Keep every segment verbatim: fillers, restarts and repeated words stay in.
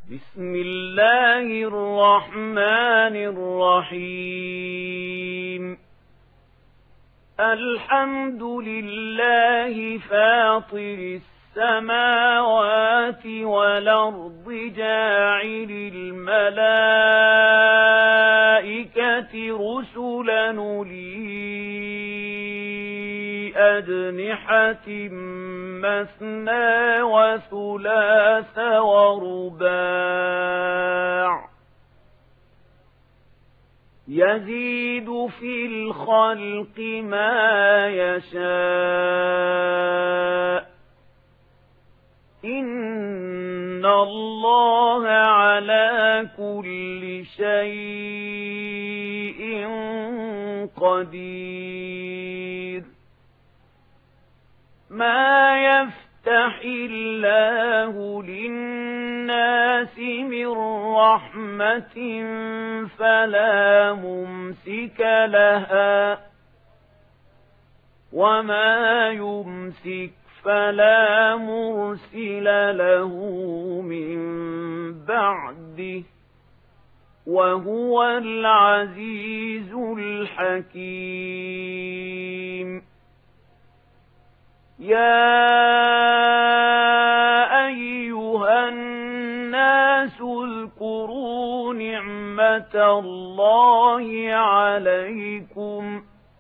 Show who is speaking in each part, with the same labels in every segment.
Speaker 1: بسم الله الرحمن الرحيم الحمد لله فاطر السماوات والأرض جاعل الملائكة رسلا أولي أجنحة مثنى وثلاث ورباع يزيد في الخلق ما يشاء إن الله على كل شيء قدير ما يفتح الله للناس من رحمة فلا ممسك لها وما يمسك فلا مرسل له من بعده وهو العزيز الحكيم يا أيها الناس اذكروا نعمة الله عليكم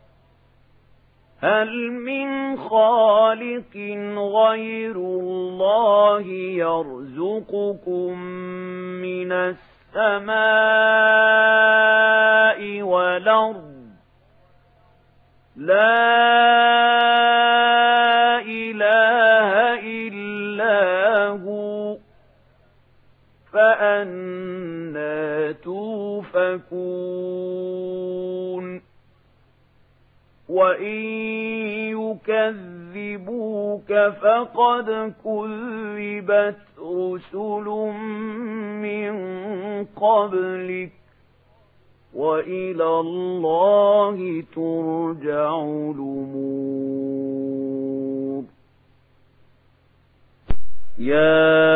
Speaker 1: هل من خالق غير الله يرزقكم من السماء والأرض لا إله إلا هو فأنى توفكون وإن يكذبوك فقد كذبت رسل من قبلك وإلى الله ترجع الأمور يا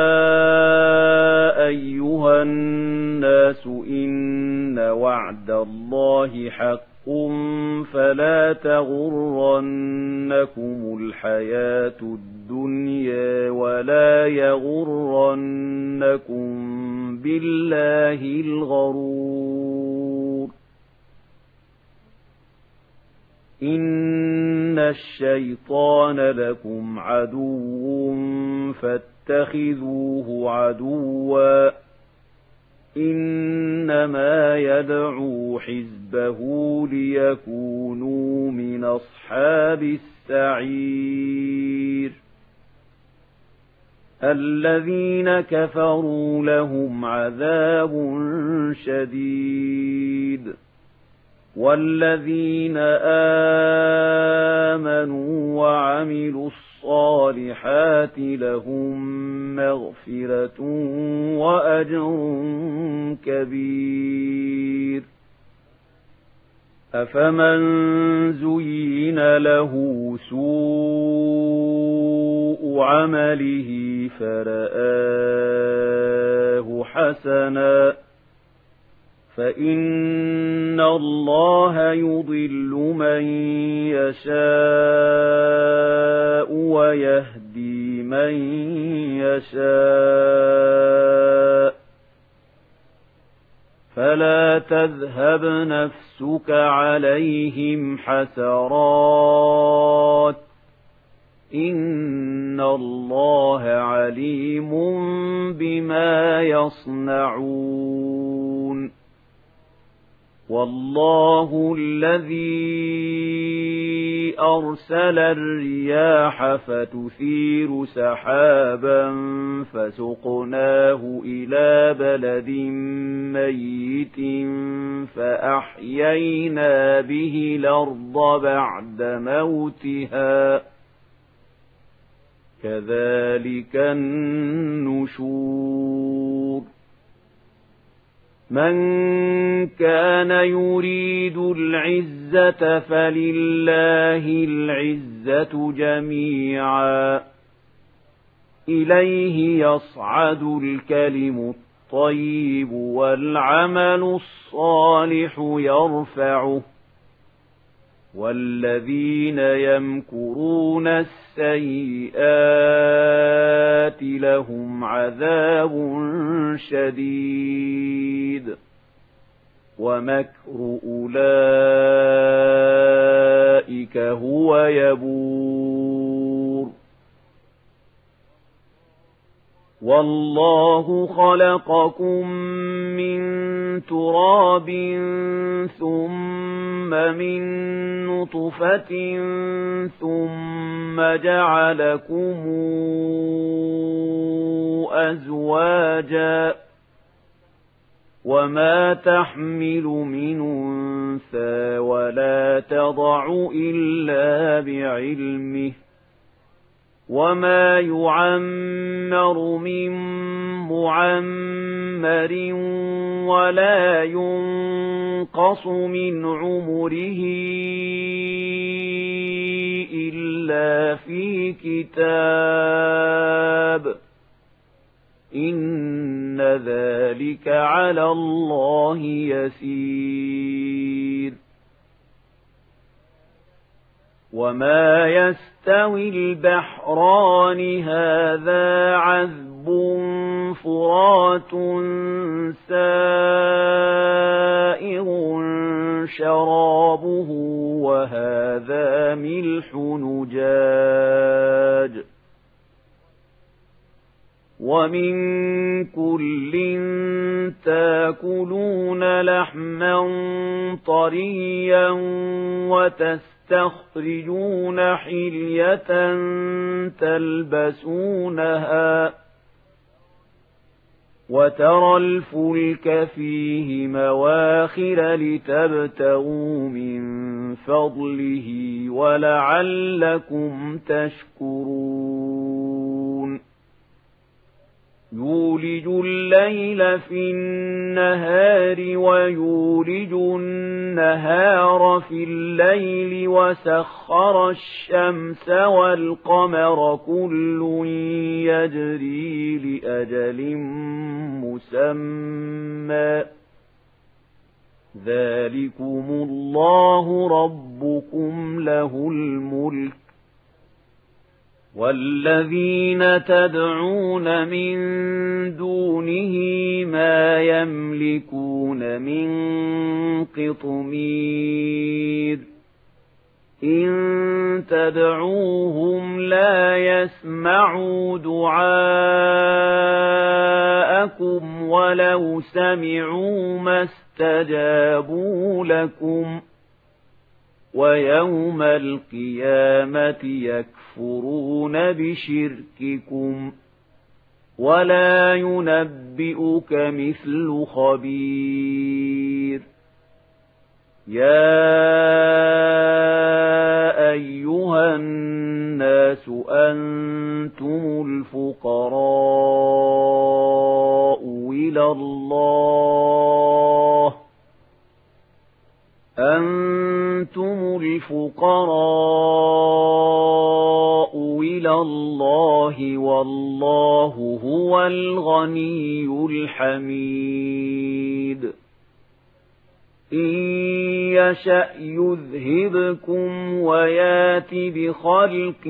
Speaker 1: أيها الناس إن وعد الله حق فلا تغرنكم الحياة الدنيا ولا يغرنكم بالله الغرور إن الشيطان لكم عدو فاتخذوه عدوا إنما يدعو حزبه ليكونوا من أصحاب السعير الذين كفروا لهم عذاب شديد والذين آمنوا وعملوا الصالحات لهم مغفرة وأجر كبير أفمن زين له سوء عمله فرآه حسنا فإن الله يضل من يشاء ويهدي من يشاء فلا تذهب نفسك عليهم حسرات إن الله عليم بما يصنعون والله الذي أرسل الرياح فتثير سحابا فسقناه إلى بلد ميت فأحيينا به الأرض بعد موتها كذلك النشور من كان يريد العزة فلله العزة جميعا إليه يصعد الكلم الطيب والعمل الصالح يرفعه والذين يمكرون السيئات لهم عذاب شديد ومكر أولئك هو يبور والله خلقكم من تراب ثم من نطفة ثم جعلكم أزواجا وما تحمل من أنثى ولا تضع إلا بعلمه وما يعمر من معمر ولا ينقص من عمره إلا في كتاب إن ذلك على الله يسير وما يستوي البحران هذا عذب فرات سائغ شرابه وهذا ملح نجاج ومن كل تاكلون لحما طريا وتستخرجون حلية تلبسونها وترى الفلك فيه مواخر لتبتغوا من فضله ولعلكم تشكرون يولج الليل في النهار ويولج النهار في الليل وسخر الشمس والقمر كل يجري لأجل مسمى ذلكم الله ربكم له الملك والذين تدعون من دونه ما يملكون من قطمير إن تدعوهم لا يسمعوا دعاءكم ولو سمعوا ما استجابوا لكم ويوم القيامة يكفرون بشرككم ولا ينبئك مثل خبير يا أيها الناس أنتم الفقراء إلى الله أنتم الفقراء إلى الله والله هو الغني الحميد إن يشأ يذهبكم ويات بخلق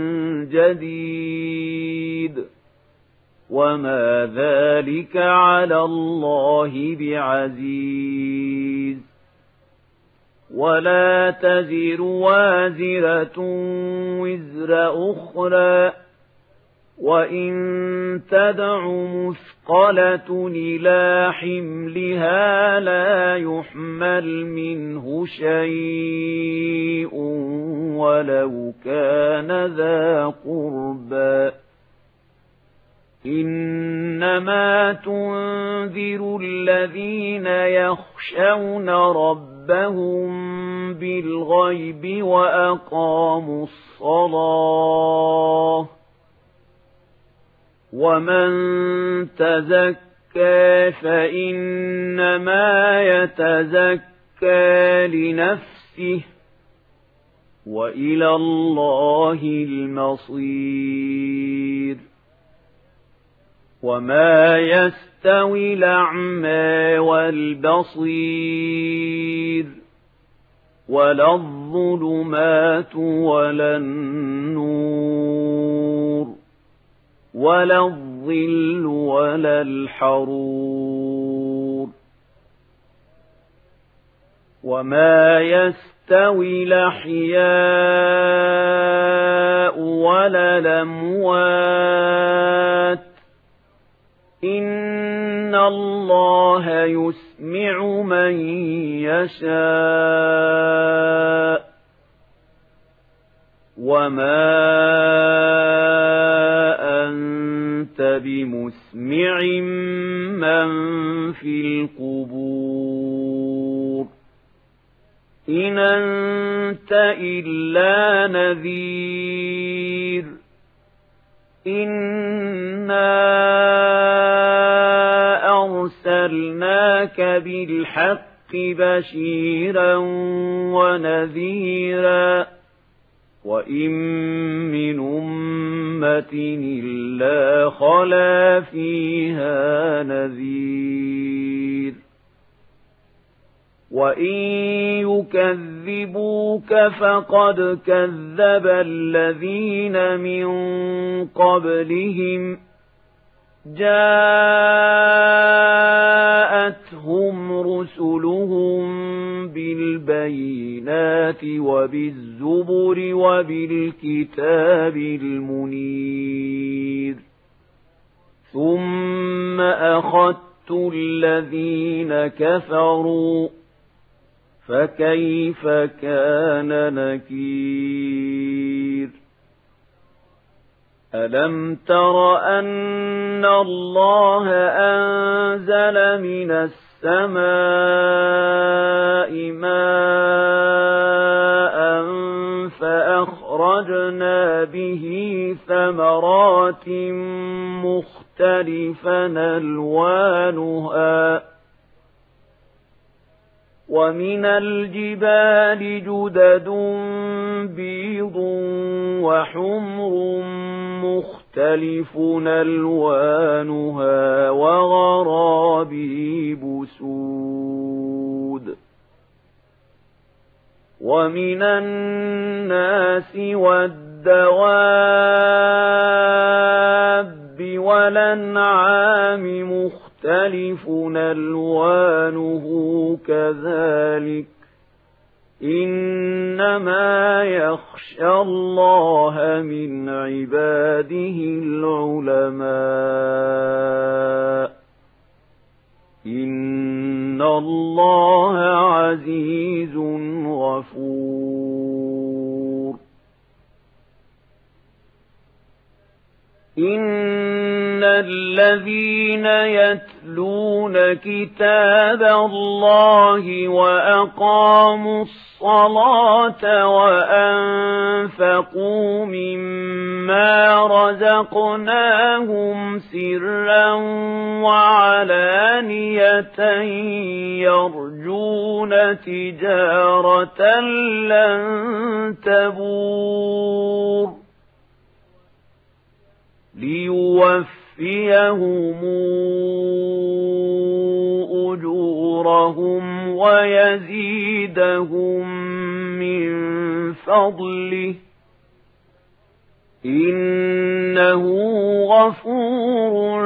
Speaker 1: جديد وما ذلك على الله بعزيز ولا تزر وازرة وزر أخرى وإن تدع مثقلة إلى حملها لا يحمل منه شيء ولو كان ذا قربى إنما تنذر الذين يخشون ربهم بالغيب وأقاموا الصلاة ومن تزكى فإنما يتزكى لنفسه وإلى الله المصير وما يستوي الأعمى والبصير ولا الظلمات ولا النور ولا الظل ولا الحرور وما يستوي الأحياء ولا الأموات إن الله يسمع من يشاء وما أنت بمسمع من في القبور إن أنت إلا نذير إنا أرسلناك بالحق بشيرا ونذيرا وإن من أمة إلا خلا فيها نذير وإن يكذبوك فقد كذب الذين من قبلهم جاءتهم رسلهم بالبينات وبالزبر وبالكتاب المنير ثم أخذت الذين كفروا فكيف كان نكير ألم تر أن الله أنزل من السماء ماء فأخرجنا به ثمرات مختلفا ألوانها ومن الجبال جدد بيض وحمر مختلف ألوانها وغرابيب سود ومن الناس والدواب والأنعام مختلف مختلف ألوانه كذلك إنما يخشى الله من عباده العلماء إن الله عزيز غفور إن الذين يتلون كتاب الله وأقاموا الصلاة وأنفقوا مما رزقناهم سرا وعلانية يرجون تجارة لن تبور ليوفيهم أجورهم ويزيدهم من فضله إنه غفور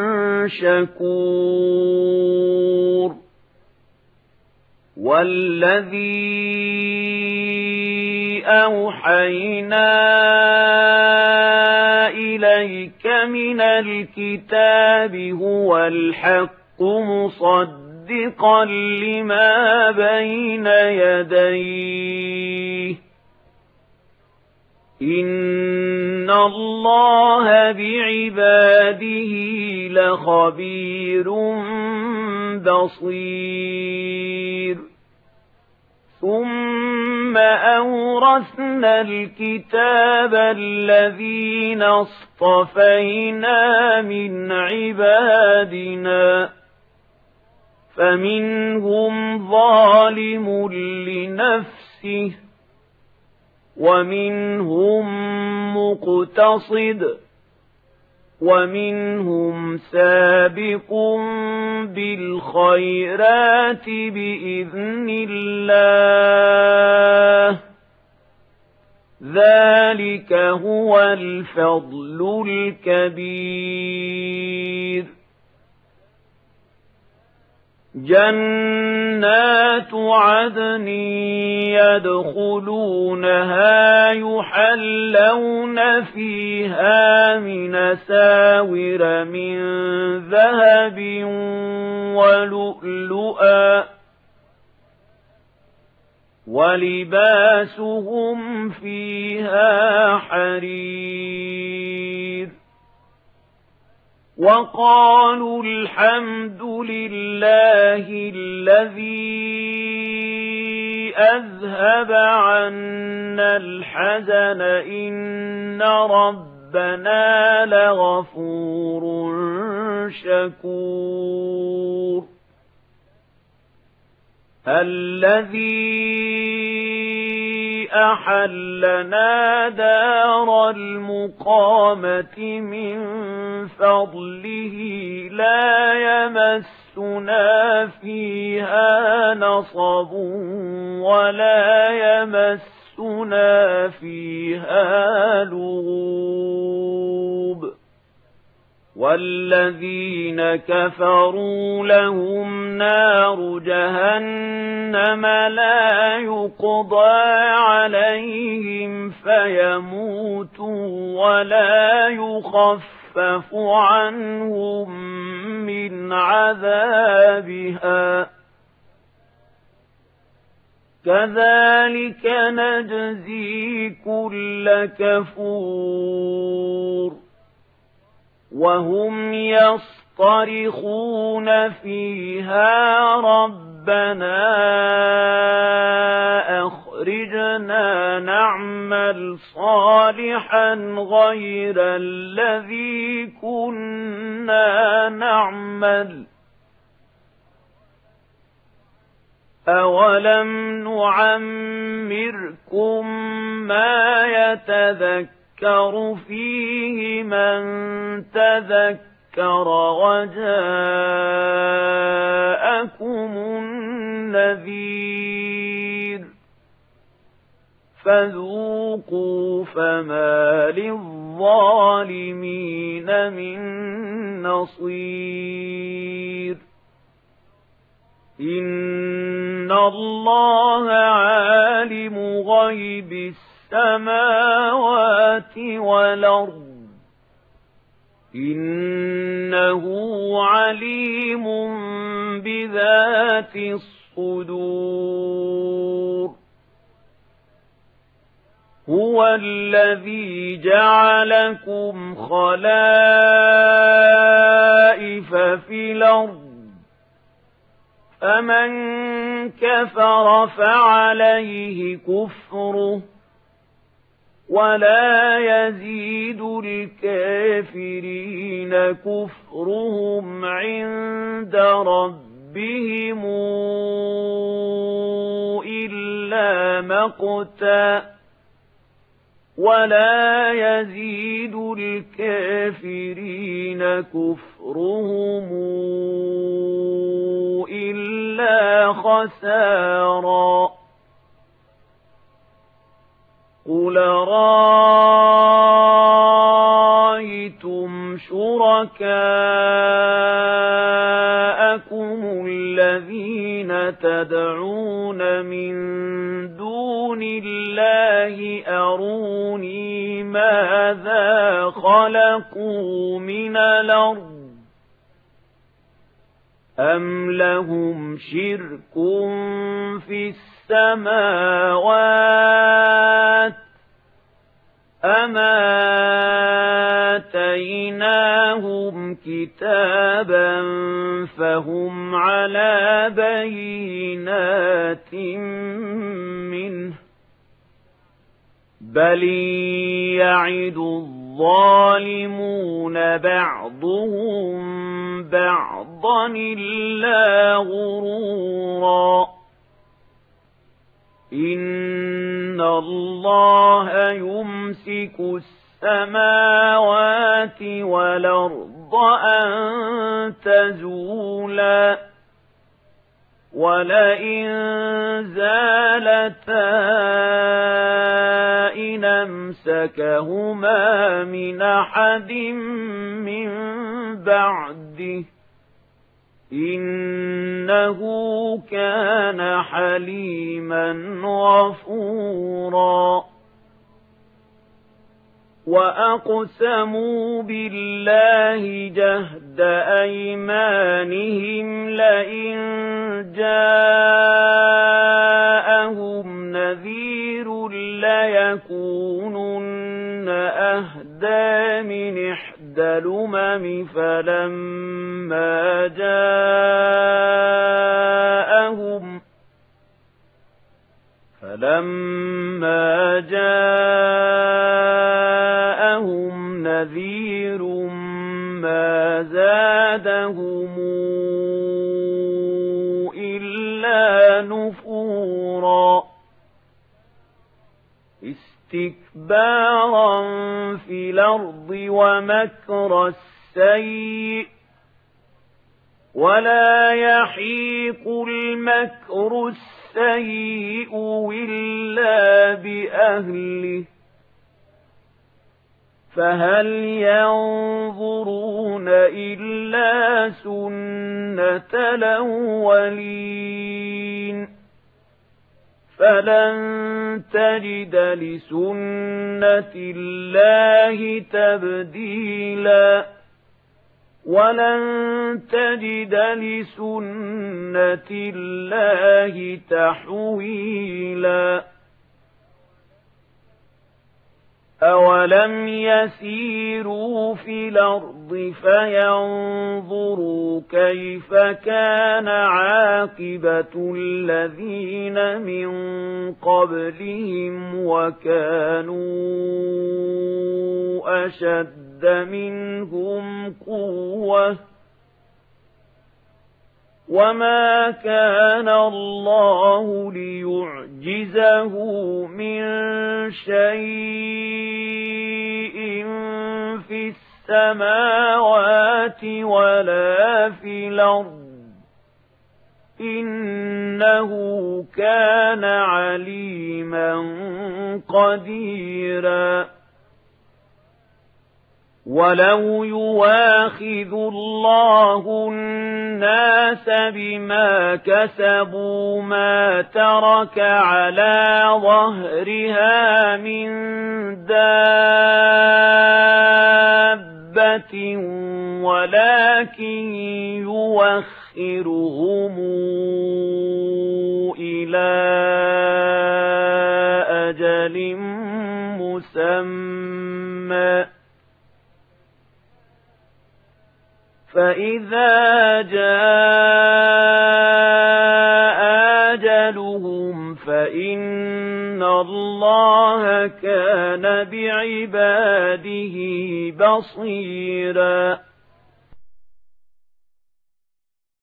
Speaker 1: شكور والذي أوحينا إليك من الكتاب هو الحق مصدقا لما بين يديه إن الله بعباده لخبير بصير ثم أورثنا الكتاب الذين اصطفينا من عبادنا فمنهم ظالم لنفسه ومنهم مقتصد ومنهم سابق بالخيرات بإذن الله ذلك هو الفضل الكبير جنات عدن يدخلونها يحلون فيها من أساور من ذهب ولؤلؤا ولباسهم فيها حرير وقالوا الحمد لله الذي أذهب عنا الحزن إن ربنا لغفور شكور الذي أحلنا دار المقامة من فضله لا يمسنا فيها نصب ولا يمسنا فيها لغوب والذين كفروا لهم نار جهنم لا يقضى عليهم فيموتوا ولا يخفف عنهم من عذابها كذلك نجزي كل كفور وهم يصطرخون فيها ربنا أخرجنا نعمل صالحا غير الذي كنا نعمل أولم نعمركم ما يتذكر يذكر فيه من تذكر وجاءكم النذير فذوقوا فما للظالمين من نصير إن الله عالم غيب السماوات السماوات والأرض إنه عليم بذات الصدور هو الذي جعلكم خلائف في الأرض فمن كفر فعليه كفره ولا يزيد الكافرين كفرهم عند ربهم إلا مقتا ولا يزيد الكافرين كفرهم إلا خسارا قل رأيتم شركاءكم الذين تدعون من دون الله أروني ماذا خلقوا من الأرض أم لهم شرك في السماوات أم آتيناهم كتابا فهم على بينات منه بل يعد الظالمون بعضهم بعضا إلا غرورا إن الله يمسك السماوات والأرض أن تزولا ولئن زالتا إن أمسكهما من أحد من بعده إنه كان حليما غفورا وأقسموا بالله جهد أيمانهم لئن جاءهم نذير ليكونن أهدى من إحدى الأمم فلما جاءهم فلما جاءهم نذير ما زادهم إلا نفورا استكبارا في الأرض ومكر السيء ولا يحيق المكر السيء إلا بأهله فهل ينظرون إلا سنة الأولين فلن تجد لسنة الله تبديلا ولن تجد لسنة الله تحويلا أولم يسيروا في الأرض فينظروا كيف كان عاقبة الذين من قبلهم وكانوا أشد منهم قوة وما كان الله ليعجزه من شيء في السماوات ولا في الأرض إنه كان عليما قديرا ولو يواخذ الله الناس بما كسبوا ما ترك على ظهرها من دابة ولكن يوخرهم إلى أجل مسمى فإذا جاء أجلهم فإن الله كان بعباده بصيرا